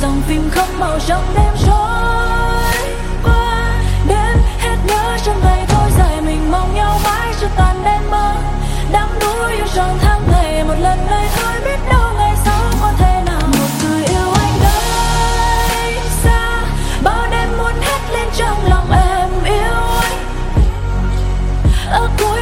dòng phim không màu trong đêm trôi qua. Đêm hết nhớ trong ngày thôi dài, mình mong nhau mãi cho tàn đêm mơ. Đắm đuối yêu trong tháng ngày, một lần này thôi biết đâu ngày sau có thể nào. Một người yêu anh nơi xa, bao đêm muốn hét lên trong lòng em yêu anh. Ở